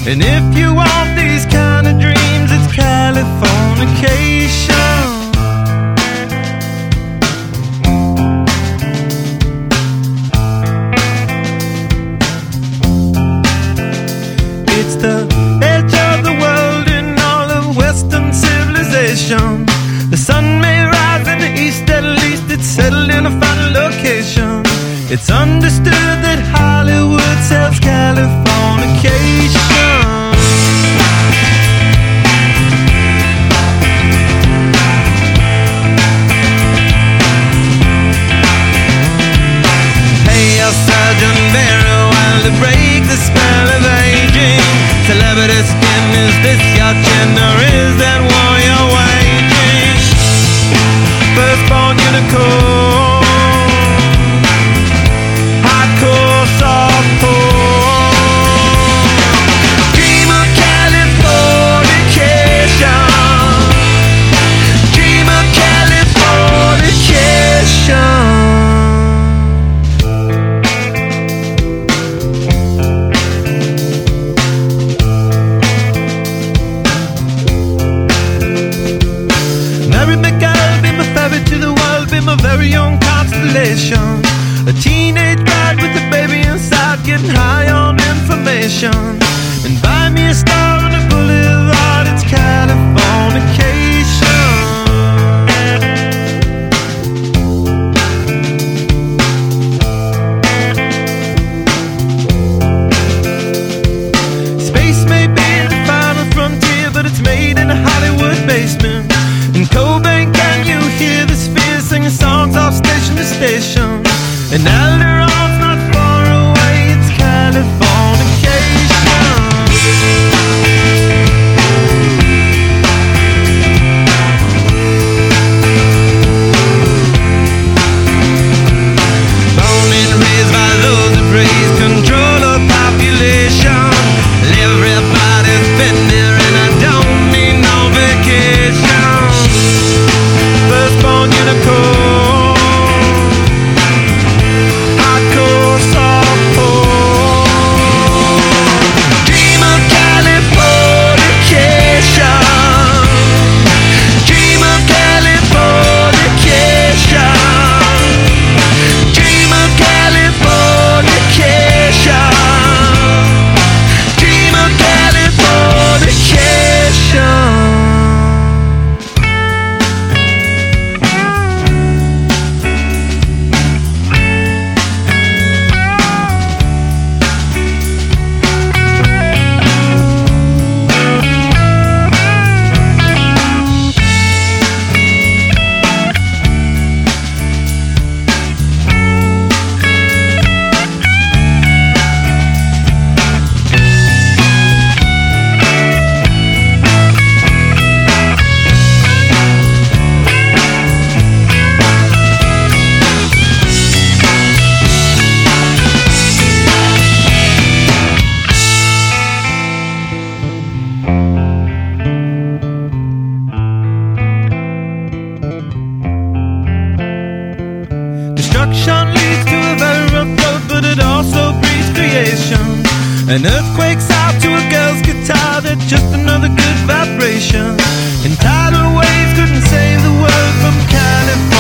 And if you want these kind of dreams, it's Californication. It's the edge of the world in all of Western civilization. The sun may rise in the east, at least it's settled in a final location. It's understood that Hollywood sells Californication. Pay your surgeon very well to break the spell of aging. Celebrity skin, is this your chin, or is that war you're waging? Firstborn unicorn, hardcore softcore. Dream of Californication. Dream of Californication. A very young constellation, a teenage bride with a baby inside, getting high on information. And buy me a star on the boulevard, it's Californication. Space may be the final frontier, but it's made in a Hollywood basement. In Cobain, can you hear the sphere singing songs off station to station? And Alderon's not far away, it's Californication. Born and raised by those who praise control of population. Everybody's been there and I don't need no vacation. Firstborn unicorn, hardcore softcore. Dream of Californication. Dream of Californication. Dream of Californication. Dream of Californication. Destruction leads to a very rough road, but it also breeds creation. An earthquake's out to a girl's guitar, that's just another good vibration. And tidal waves couldn't save the world from California.